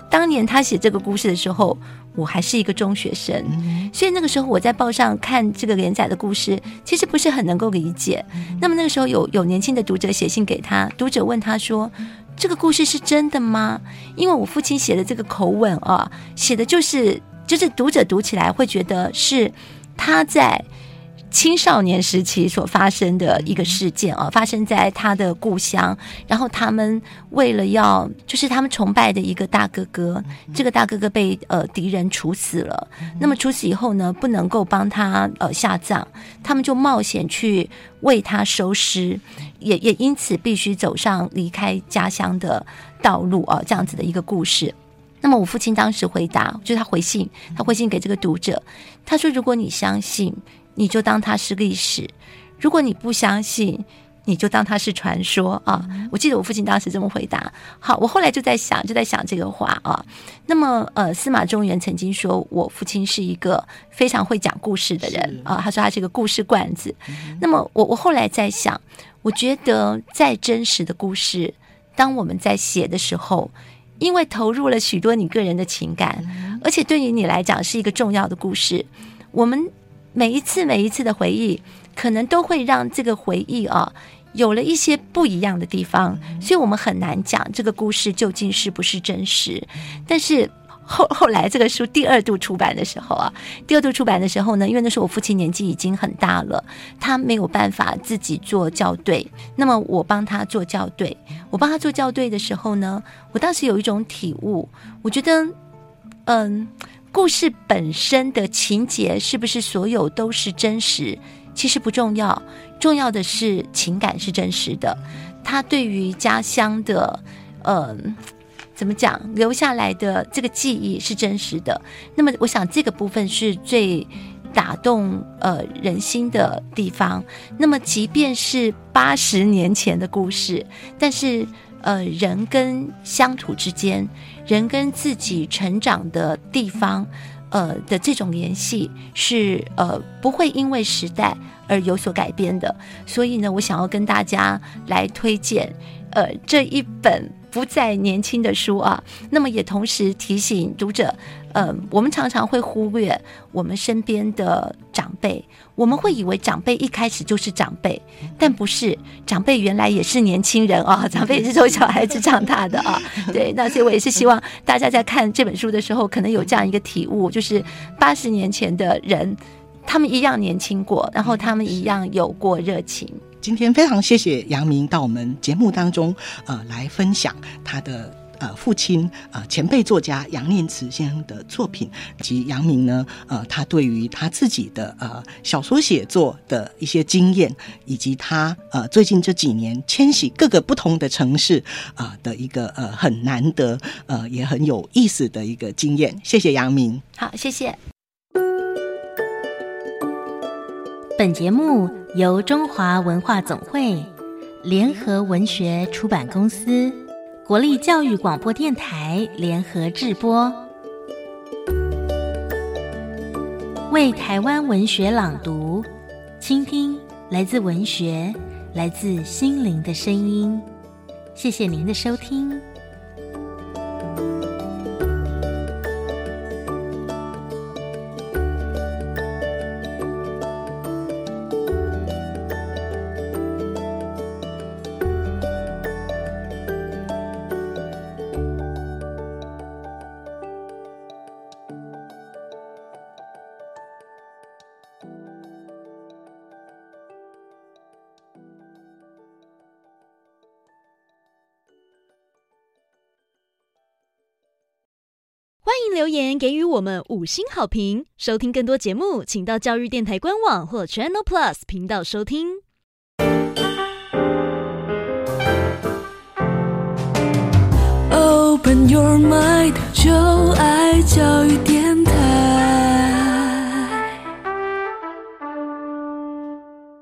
Speaker 3: 当年他写这个故事的时候，我还是一个中学生，所以那个时候我在报上看这个连载的故事，其实不是很能够理解。那么那个时候有年轻的读者写信给他，读者问他说，这个故事是真的吗？因为我父亲写的这个口吻啊，写的就是读者读起来会觉得是他在青少年时期所发生的一个事件啊，发生在他的故乡，然后他们为了要就是他们崇拜的一个大哥哥，这个大哥哥被敌人处死了，那么处死以后呢，不能够帮他下葬，他们就冒险去为他收尸，也因此必须走上离开家乡的道路啊，这样子的一个故事。那么我父亲当时回答，就是他回信给这个读者，他说如果你相信，你就当它是历史；如果你不相信，你就当它是传说啊！我记得我父亲当时这么回答。好，我后来就在想这个话啊。那么司马中原曾经说我父亲是一个非常会讲故事的人啊，他说他是一个故事罐子。那么我后来在想，我觉得再真实的故事，当我们在写的时候，因为投入了许多你个人的情感，而且对于你来讲是一个重要的故事，我们每一次的回忆可能都会让这个回忆啊有了一些不一样的地方，所以我们很难讲这个故事究竟是不是真实。但是后来这个书第二度出版的时候呢，因为那时候我父亲年纪已经很大了，他没有办法自己做校对，那么我帮他做校对的时候呢，我当时有一种体悟，我觉得故事本身的情节是不是所有都是真实，其实不重要，重要的是情感是真实的，他对于家乡的怎么讲留下来的这个记忆是真实的。那么我想这个部分是最打动人心的地方。那么即便是80年前的故事，但是人跟乡土之间，人跟自己成长的地方的这种联系是不会因为时代而有所改变的。所以呢，我想要跟大家来推荐这一本不再年轻的书啊。那么也同时提醒读者，我们常常会忽略我们身边的长辈，我们会以为长辈一开始就是长辈，但不是，长辈原来也是年轻人啊，长辈也是从小孩子长大的啊。对，那所以我也是希望大家在看这本书的时候，可能有这样一个体悟，就是80年前的人，他们一样年轻过，然后他们一样有过热情。
Speaker 4: 今天非常谢谢杨明到我们节目当中来分享他的父亲前辈作家杨念慈先生的作品，以及杨明呢他对于他自己的小说写作的一些经验，以及他最近这几年迁徙各个不同的城市的一个很难得也很有意思的一个经验。谢谢杨明。
Speaker 3: 好，谢谢。
Speaker 6: 本节目由中华文化总会、联合文学出版公司、国立教育广播电台联合制播，为台湾文学朗读，倾听来自文学、来自心灵的声音。谢谢您的收听。
Speaker 8: 欢迎留言给予我们5星好评，收听更多节目，请到教育电台官网或 Channel Plus 频道收听。
Speaker 1: Open your mind.